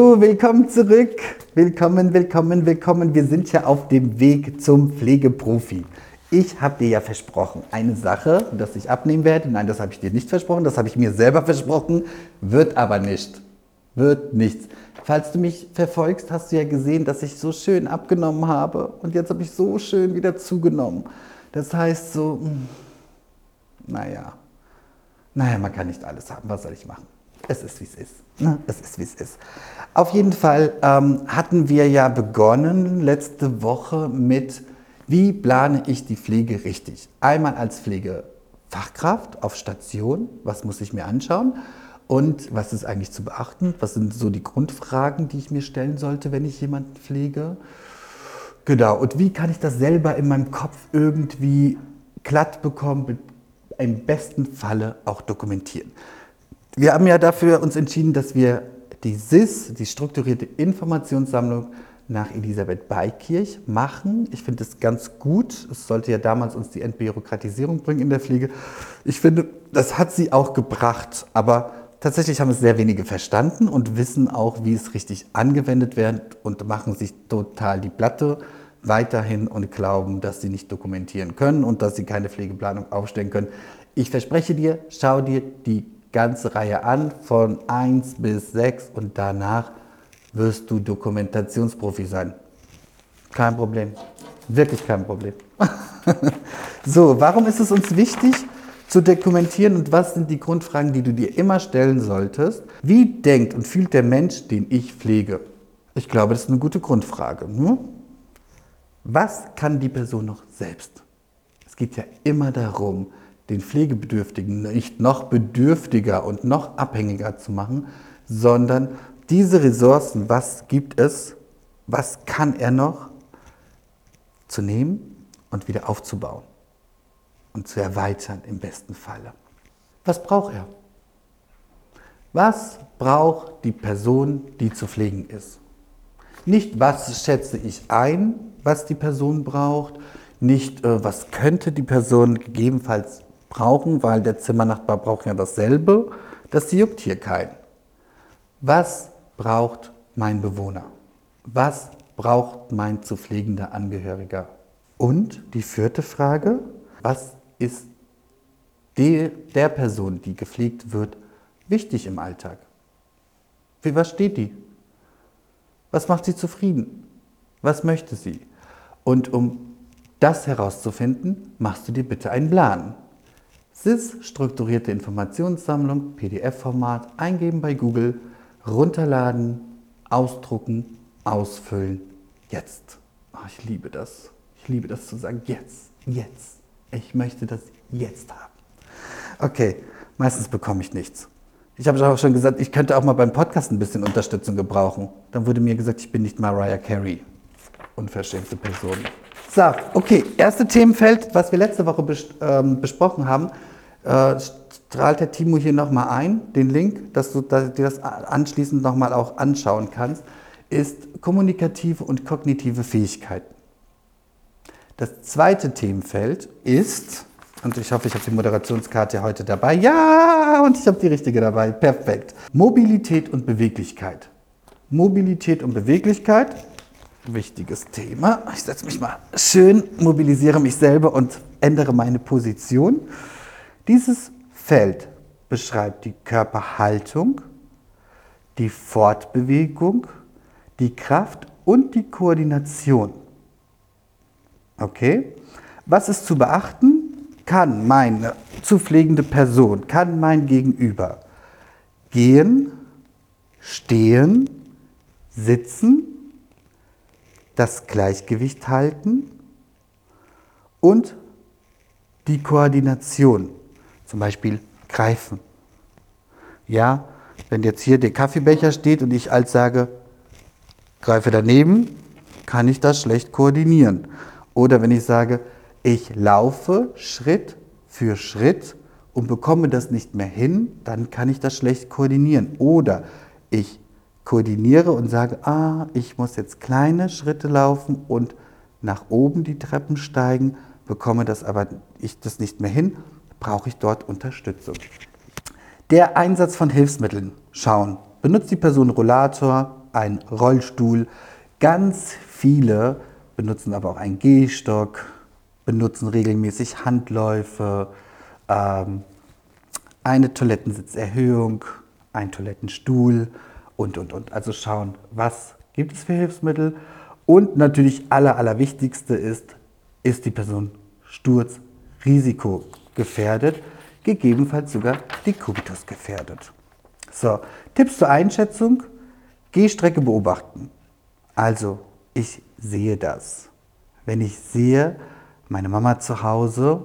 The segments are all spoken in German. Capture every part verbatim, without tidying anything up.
So, willkommen zurück. Willkommen, willkommen, willkommen. Wir sind ja auf dem Weg zum Pflegeprofi. Ich habe dir ja versprochen, eine Sache, dass ich abnehmen werde. Nein, das habe ich dir nicht versprochen, das habe ich mir selber versprochen. Wird aber nicht. Wird nichts. Falls du mich verfolgst, hast du ja gesehen, dass ich so schön abgenommen habe. Und jetzt habe ich so schön wieder zugenommen. Das heißt so, naja, naja, man kann nicht alles haben. Was soll ich machen? Es ist, wie es ist. Ne? Es ist, wie es ist. Auf jeden Fall ähm, hatten wir ja begonnen letzte Woche mit, wie plane ich die Pflege richtig? Einmal als Pflegefachkraft auf Station, was muss ich mir anschauen? Und was ist eigentlich zu beachten? Was sind so die Grundfragen, die ich mir stellen sollte, wenn ich jemanden pflege? Genau, und wie kann ich das selber in meinem Kopf irgendwie glatt bekommen, im besten Falle auch dokumentieren? Wir haben ja dafür uns entschieden, dass wir die S I S, die strukturierte Informationssammlung, nach Elisabeth Beikirch machen. Ich finde es ganz gut. Es sollte ja damals uns die Entbürokratisierung bringen in der Pflege. Ich finde, das hat sie auch gebracht, aber tatsächlich haben es sehr wenige verstanden und wissen auch, wie es richtig angewendet wird und machen sich total die Platte weiterhin und glauben, dass sie nicht dokumentieren können und dass sie keine Pflegeplanung aufstellen können. Ich verspreche dir, schau dir die ganze Reihe an, von eins bis sechs, und danach wirst du Dokumentationsprofi sein. Kein Problem. Wirklich kein Problem. So, warum ist es uns wichtig zu dokumentieren und was sind die Grundfragen, die du dir immer stellen solltest? Wie denkt und fühlt der Mensch, den ich pflege? Ich glaube, das ist eine gute Grundfrage. Hm? Was kann die Person noch selbst? Es geht ja immer darum, den Pflegebedürftigen nicht noch bedürftiger und noch abhängiger zu machen, sondern diese Ressourcen, was gibt es, was kann er noch, zu nehmen und wieder aufzubauen und zu erweitern im besten Falle. Was braucht er? Was braucht die Person, die zu pflegen ist? Nicht, was schätze ich ein, was die Person braucht, nicht, äh, was könnte die Person gegebenenfalls brauchen, weil der Zimmernachbar braucht ja dasselbe. Das juckt hier keinen. Was braucht mein Bewohner? Was braucht mein zu pflegender Angehöriger? Und die vierte Frage, was ist die, der Person, die gepflegt wird, wichtig im Alltag? Für was steht die? Was macht sie zufrieden? Was möchte sie? Und um das herauszufinden, machst du dir bitte einen Plan. S I S, strukturierte Informationssammlung, P D F-Format, eingeben bei Google, runterladen, ausdrucken, ausfüllen, jetzt. Oh, ich liebe das. Ich liebe das zu sagen, jetzt, jetzt. Ich möchte das jetzt haben. Okay, meistens bekomme ich nichts. Ich habe auch schon gesagt, ich könnte auch mal beim Podcast ein bisschen Unterstützung gebrauchen. Dann wurde mir gesagt, ich bin nicht Mariah Carey. Unverschämte Person. So, okay, erste Themenfeld, was wir letzte Woche bes ähm, besprochen haben, äh, strahlt der Timo hier nochmal ein, den Link, dass du dass dir das anschließend nochmal auch anschauen kannst, ist kommunikative und kognitive Fähigkeiten. Das zweite Themenfeld ist, und ich hoffe, ich habe die Moderationskarte heute dabei, ja, und ich habe die richtige dabei, perfekt, Mobilität und Beweglichkeit. Mobilität und Beweglichkeit. Wichtiges Thema. Ich setze mich mal schön, mobilisiere mich selber und ändere meine Position. Dieses Feld beschreibt die Körperhaltung, die Fortbewegung, die Kraft und die Koordination. Okay? Was ist zu beachten? Kann meine zu pflegende Person, kann mein Gegenüber gehen, stehen, sitzen, das Gleichgewicht halten und die Koordination, zum Beispiel greifen. Ja, wenn jetzt hier der Kaffeebecher steht und ich als sage, greife daneben, kann ich das schlecht koordinieren. Oder wenn ich sage, ich laufe Schritt für Schritt und bekomme das nicht mehr hin, dann kann ich das schlecht koordinieren. Oder ich koordiniere und sage, ah, ich muss jetzt kleine Schritte laufen und nach oben die Treppen steigen, bekomme das aber ich das nicht mehr hin, brauche ich dort Unterstützung. Der Einsatz von Hilfsmitteln. Schauen, benutzt die Person Rollator, einen Rollstuhl. Ganz viele benutzen aber auch einen Gehstock, benutzen regelmäßig Handläufe, ähm, eine Toilettensitzerhöhung, einen Toilettenstuhl und, und, und. Also schauen, was gibt es für Hilfsmittel. Und natürlich aller, allerwichtigste ist, ist die Person sturzrisikogefährdet, gegebenenfalls sogar Dekubitus gefährdet. So, Tipps zur Einschätzung: Gehstrecke beobachten. Also, ich sehe das. Wenn ich sehe, meine Mama zu Hause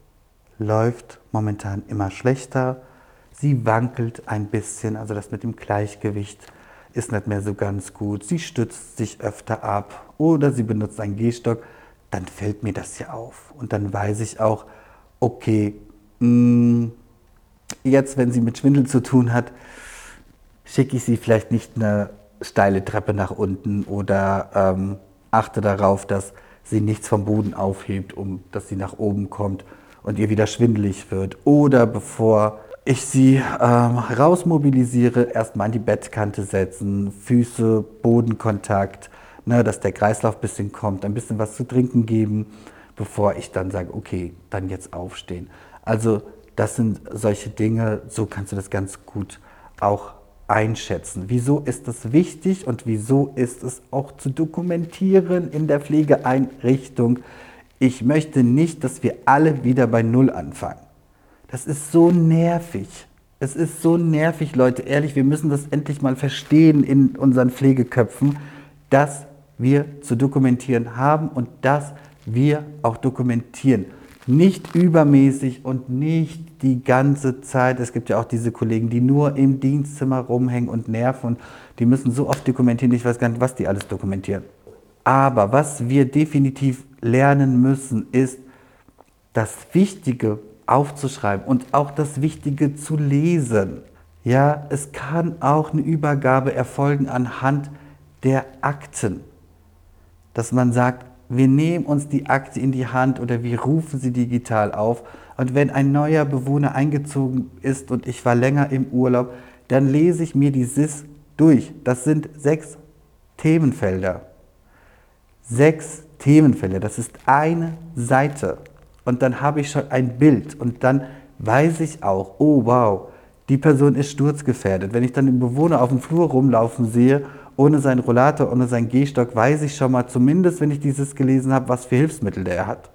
läuft momentan immer schlechter, sie wankelt ein bisschen, also das mit dem Gleichgewicht ist nicht mehr so ganz gut, sie stützt sich öfter ab oder sie benutzt einen Gehstock, dann fällt mir das ja auf. Und dann weiß ich auch, okay, mh, jetzt, wenn sie mit Schwindel zu tun hat, schicke ich sie vielleicht nicht eine steile Treppe nach unten oder ähm, achte darauf, dass sie nichts vom Boden aufhebt, um dass sie nach oben kommt und ihr wieder schwindelig wird. Oder bevor ich sie ähm, rausmobilisiere, erstmal an die Bettkante setzen, Füße, Bodenkontakt, ne, dass der Kreislauf ein bisschen kommt, ein bisschen was zu trinken geben, bevor ich dann sage, okay, dann jetzt aufstehen. Also das sind solche Dinge, so kannst du das ganz gut auch einschätzen. Wieso ist das wichtig und wieso ist es auch zu dokumentieren in der Pflegeeinrichtung? Ich möchte nicht, dass wir alle wieder bei Null anfangen. Das ist so nervig. Es ist so nervig, Leute. Ehrlich, wir müssen das endlich mal verstehen in unseren Pflegeköpfen, dass wir zu dokumentieren haben und dass wir auch dokumentieren. Nicht übermäßig und nicht die ganze Zeit. Es gibt ja auch diese Kollegen, die nur im Dienstzimmer rumhängen und nerven. Und die müssen so oft dokumentieren, ich weiß gar nicht, was die alles dokumentieren. Aber was wir definitiv lernen müssen, ist, das Wichtige aufzuschreiben und auch das Wichtige zu lesen. Ja, es kann auch eine Übergabe erfolgen anhand der Akten. Dass man sagt, wir nehmen uns die Akte in die Hand oder wir rufen sie digital auf. Und wenn ein neuer Bewohner eingezogen ist und ich war länger im Urlaub, dann lese ich mir die S I S durch. Das sind sechs Themenfelder. Sechs Themenfelder, das ist eine Seite. Und dann habe ich schon ein Bild und dann weiß ich auch, oh wow, die Person ist sturzgefährdet. Wenn ich dann den Bewohner auf dem Flur rumlaufen sehe, ohne seinen Rollator, ohne seinen Gehstock, weiß ich schon mal, zumindest wenn ich dieses gelesen habe, was für Hilfsmittel der hat.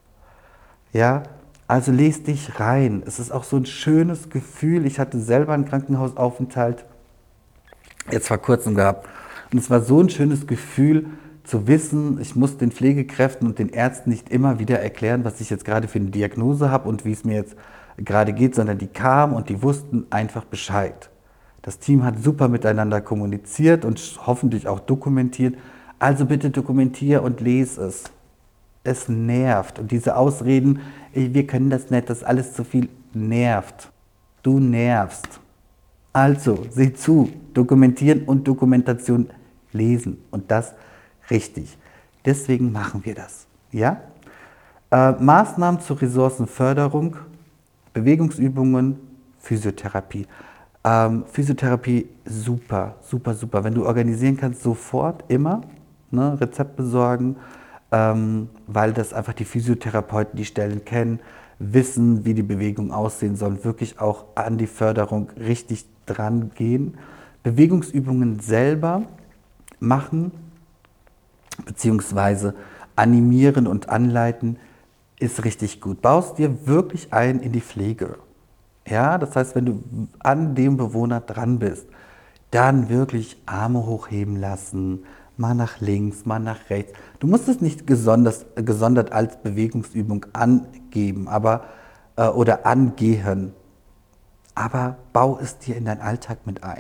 Ja, also lest dich rein. Es ist auch so ein schönes Gefühl. Ich hatte selber einen Krankenhausaufenthalt jetzt vor kurzem gehabt. Und es war so ein schönes Gefühl, zu wissen, ich muss den Pflegekräften und den Ärzten nicht immer wieder erklären, was ich jetzt gerade für eine Diagnose habe und wie es mir jetzt gerade geht, sondern die kamen und die wussten einfach Bescheid. Das Team hat super miteinander kommuniziert und hoffentlich auch dokumentiert. Also bitte dokumentiere und lese es. Es nervt. Und diese Ausreden, wir können das nicht, das ist alles zu viel, nervt. Du nervst. Also, sieh zu, dokumentieren und Dokumentation lesen. Und das richtig. Deswegen machen wir das. Ja? Äh, Maßnahmen zur Ressourcenförderung, Bewegungsübungen, Physiotherapie. Ähm, Physiotherapie, super, super, super. Wenn du organisieren kannst, sofort, immer, ne, Rezept besorgen, ähm, weil das einfach die Physiotherapeuten, die Stellen kennen, wissen, wie die Bewegung aussehen soll, wirklich auch an die Förderung richtig dran gehen. Bewegungsübungen selber machen, beziehungsweise animieren und anleiten, ist richtig gut. Baust dir wirklich ein in die Pflege. Ja, das heißt, wenn du an dem Bewohner dran bist, dann wirklich Arme hochheben lassen, mal nach links, mal nach rechts. Du musst es nicht gesondert, gesondert als Bewegungsübung angeben, aber, äh, oder angehen, aber bau es dir in deinen Alltag mit ein.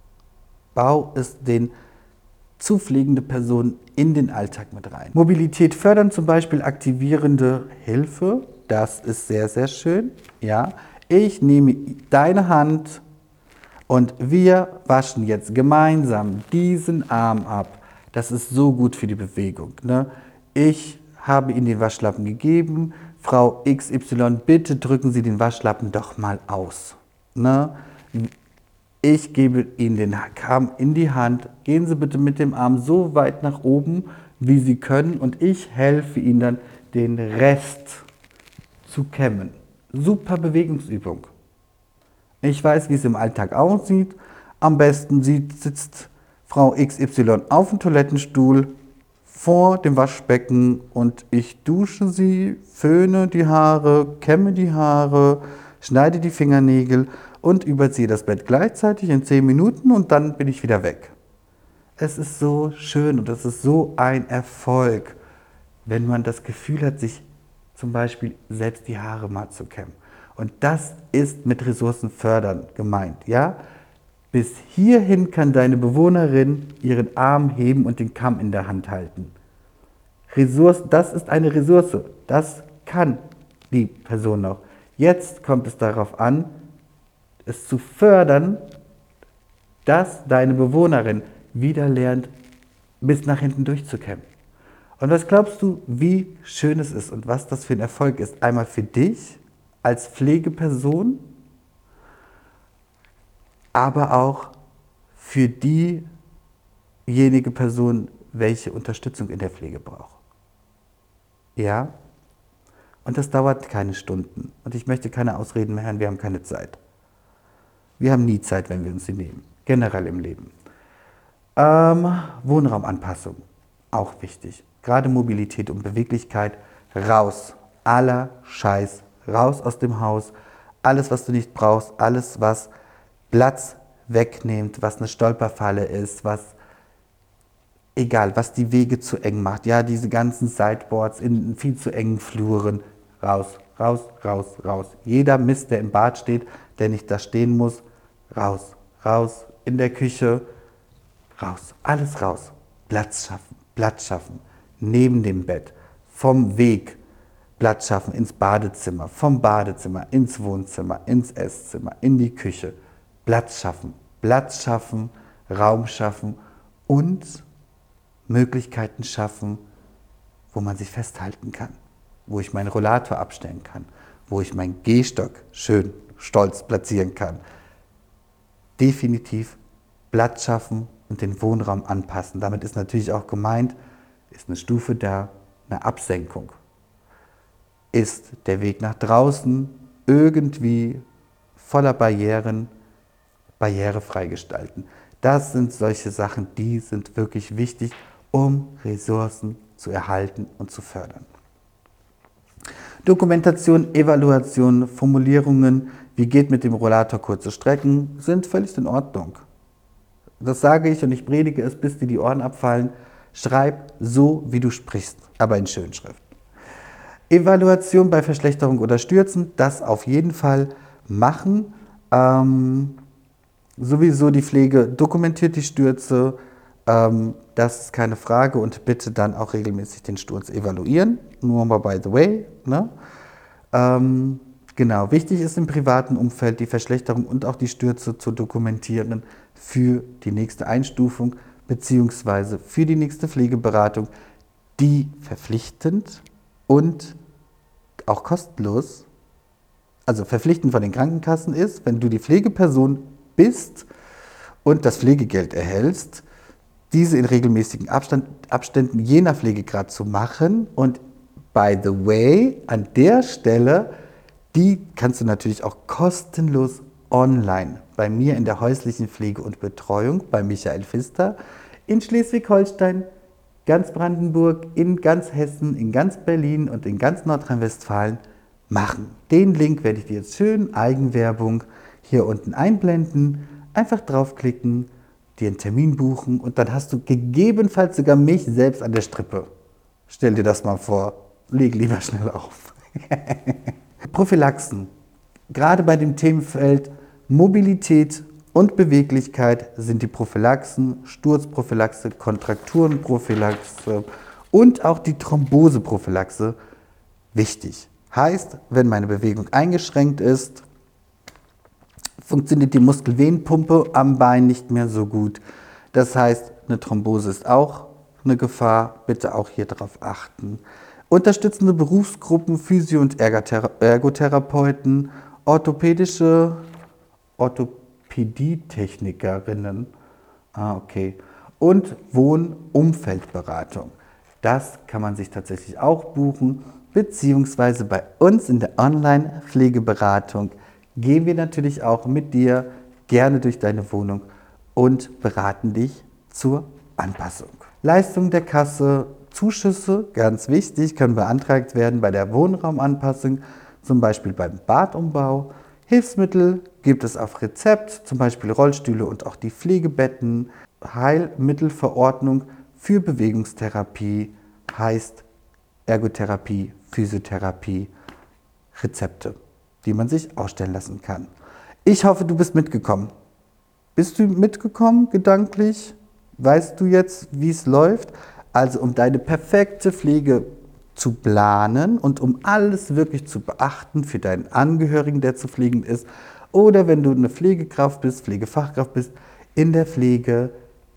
Bau es den zu pflegende Personen in den Alltag mit rein. Mobilität fördern, zum Beispiel aktivierende Hilfe, das ist sehr, sehr schön. Ja, ich nehme deine Hand und wir waschen jetzt gemeinsam diesen Arm ab. Das ist so gut für die Bewegung. Ne? Ich habe Ihnen den Waschlappen gegeben. Frau X Y, bitte drücken Sie den Waschlappen doch mal aus. Ne? Ich gebe Ihnen den Arm in die Hand. Gehen Sie bitte mit dem Arm so weit nach oben, wie Sie können. Und ich helfe Ihnen dann, den Rest zu kämmen. Super Bewegungsübung. Ich weiß, wie es im Alltag aussieht. Am besten sitzt Frau X Y auf dem Toilettenstuhl vor dem Waschbecken und ich dusche sie, föhne die Haare, kämme die Haare, schneide die Fingernägel und überziehe das Bett gleichzeitig in zehn Minuten und dann bin ich wieder weg. Es ist so schön und es ist so ein Erfolg, wenn man das Gefühl hat, sich zum Beispiel selbst die Haare mal zu kämmen. Und das ist mit Ressourcen fördern gemeint, ja? Bis hierhin kann deine Bewohnerin ihren Arm heben und den Kamm in der Hand halten. Ressource, das ist eine Ressource, das kann die Person noch. Jetzt kommt es darauf an, es zu fördern, dass deine Bewohnerin wieder lernt, bis nach hinten durchzukämmen. Und was glaubst du, wie schön es ist und was das für ein Erfolg ist? Einmal für dich als Pflegeperson, aber auch für diejenige Person, welche Unterstützung in der Pflege braucht. Ja? Und das dauert keine Stunden. Und ich möchte keine Ausreden mehr hören, wir haben keine Zeit. Wir haben nie Zeit, wenn wir uns sie nehmen. Generell im Leben. Ähm, Wohnraumanpassung, auch wichtig. Gerade Mobilität und Beweglichkeit, raus. Aller Scheiß, raus aus dem Haus. Alles, was du nicht brauchst, alles, was Platz wegnimmt, was eine Stolperfalle ist, was, egal, was die Wege zu eng macht. Ja, diese ganzen Sideboards in viel zu engen Fluren, raus, raus, raus, raus. Jeder Mist, der im Bad steht, der nicht da stehen muss, raus, raus, in der Küche, raus, alles raus. Platz schaffen, Platz schaffen, neben dem Bett, vom Weg, Platz schaffen ins Badezimmer, vom Badezimmer ins Wohnzimmer, ins Esszimmer, in die Küche. Platz schaffen, Platz schaffen, Raum schaffen und Möglichkeiten schaffen, wo man sich festhalten kann, wo ich meinen Rollator abstellen kann, wo ich meinen Gehstock schön stolz platzieren kann. Definitiv Platz schaffen und den Wohnraum anpassen. Damit ist natürlich auch gemeint, ist eine Stufe da, eine Absenkung. Ist der Weg nach draußen irgendwie voller Barrieren, barrierefrei gestalten. Das sind solche Sachen, die sind wirklich wichtig, um Ressourcen zu erhalten und zu fördern. Dokumentation, Evaluation, Formulierungen, wie geht mit dem Rollator kurze Strecken, sind völlig in Ordnung. Das sage ich und ich predige es, bis dir die Ohren abfallen. Schreib so, wie du sprichst, aber in Schönschrift. Evaluation bei Verschlechterung oder Stürzen, das auf jeden Fall machen. Ähm, Sowieso die Pflege dokumentiert die Stürze, ähm, das ist keine Frage und bitte dann auch regelmäßig den Sturz evaluieren, nur mal by the way. Ne? Ähm, genau, wichtig ist im privaten Umfeld die Verschlechterung und auch die Stürze zu dokumentieren für die nächste Einstufung bzw. für die nächste Pflegeberatung, die verpflichtend und auch kostenlos, also verpflichtend von den Krankenkassen ist, wenn du die Pflegeperson bist und das Pflegegeld erhältst, diese in regelmäßigen Abstand, Abständen je nach Pflegegrad zu machen. Und by the way, an der Stelle, die kannst du natürlich auch kostenlos online bei mir in der häuslichen Pflege und Betreuung bei Michael Pfister in Schleswig-Holstein, ganz Brandenburg, in ganz Hessen, in ganz Berlin und in ganz Nordrhein-Westfalen machen. Den Link werde ich dir jetzt schön, Eigenwerbung, hier unten einblenden, einfach draufklicken, dir einen Termin buchen und dann hast du gegebenenfalls sogar mich selbst an der Strippe. Stell dir das mal vor, leg lieber schnell auf. Prophylaxen. Gerade bei dem Themenfeld Mobilität und Beweglichkeit sind die Prophylaxen, Sturzprophylaxe, Kontrakturenprophylaxe und auch die Thromboseprophylaxe wichtig. Heißt, wenn meine Bewegung eingeschränkt ist, funktioniert die Muskelvenenpumpe am Bein nicht mehr so gut. Das heißt, eine Thrombose ist auch eine Gefahr. Bitte auch hier darauf achten. Unterstützende Berufsgruppen, Physio- und Ergothera- Ergotherapeuten, orthopädische, Orthopäden, Orthopädietechnikerinnen. Ah, okay. Und Wohnumfeldberatung. Das kann man sich tatsächlich auch buchen, beziehungsweise bei uns in der Online-Pflegeberatung gehen wir natürlich auch mit dir gerne durch deine Wohnung und beraten dich zur Anpassung. Leistung der Kasse, Zuschüsse, ganz wichtig, können beantragt werden bei der Wohnraumanpassung, zum Beispiel beim Badumbau. Hilfsmittel gibt es auf Rezept, zum Beispiel Rollstühle und auch die Pflegebetten. Heilmittelverordnung für Bewegungstherapie heißt Ergotherapie, Physiotherapie, Rezepte, die man sich ausstellen lassen kann. Ich hoffe, du bist mitgekommen. Bist du mitgekommen gedanklich? Weißt du jetzt, wie es läuft? Also um deine perfekte Pflege zu planen und um alles wirklich zu beachten für deinen Angehörigen, der zu pflegen ist, oder wenn du eine Pflegekraft bist, Pflegefachkraft bist, in der Pflege,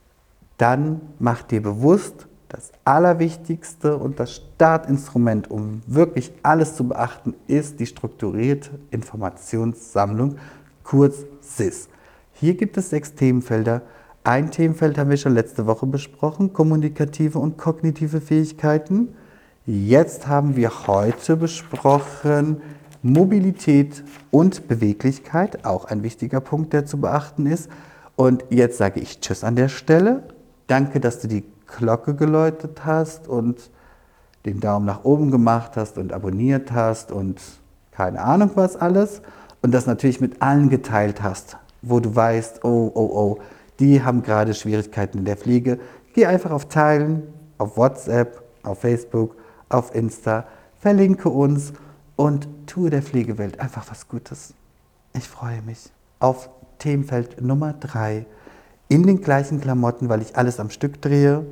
dann mach dir bewusst, das Allerwichtigste und das Startinstrument, um wirklich alles zu beachten, ist die strukturierte Informationssammlung, kurz S I S. Hier gibt es sechs Themenfelder. Ein Themenfeld haben wir schon letzte Woche besprochen, kommunikative und kognitive Fähigkeiten. Jetzt haben wir heute besprochen Mobilität und Beweglichkeit, auch ein wichtiger Punkt, der zu beachten ist. Und jetzt sage ich Tschüss an der Stelle. Danke, dass du die Glocke geläutet hast und den Daumen nach oben gemacht hast und abonniert hast und keine Ahnung was alles. Und das natürlich mit allen geteilt hast, wo du weißt, oh, oh, oh, die haben gerade Schwierigkeiten in der Pflege. Geh einfach auf Teilen, auf WhatsApp, auf Facebook, auf Insta, verlinke uns und tue der Pflegewelt einfach was Gutes. Ich freue mich auf Themenfeld Nummer drei. In den gleichen Klamotten, weil ich alles am Stück drehe.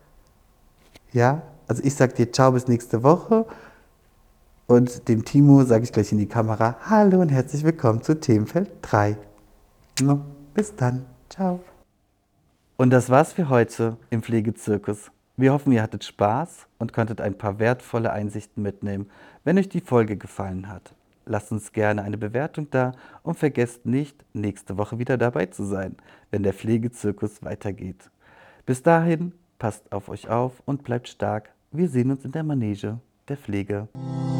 Ja, also ich sage dir ciao bis nächste Woche und dem Timo sage ich gleich in die Kamera hallo und herzlich willkommen zu Themenfeld drei. Bis dann, ciao. Und das war's für heute im Pflegezirkus. Wir hoffen, ihr hattet Spaß und konntet ein paar wertvolle Einsichten mitnehmen. Wenn euch die Folge gefallen hat, lasst uns gerne eine Bewertung da und vergesst nicht, nächste Woche wieder dabei zu sein, wenn der Pflegezirkus weitergeht. Bis dahin, passt auf euch auf und bleibt stark. Wir sehen uns in der Manege der Pflege.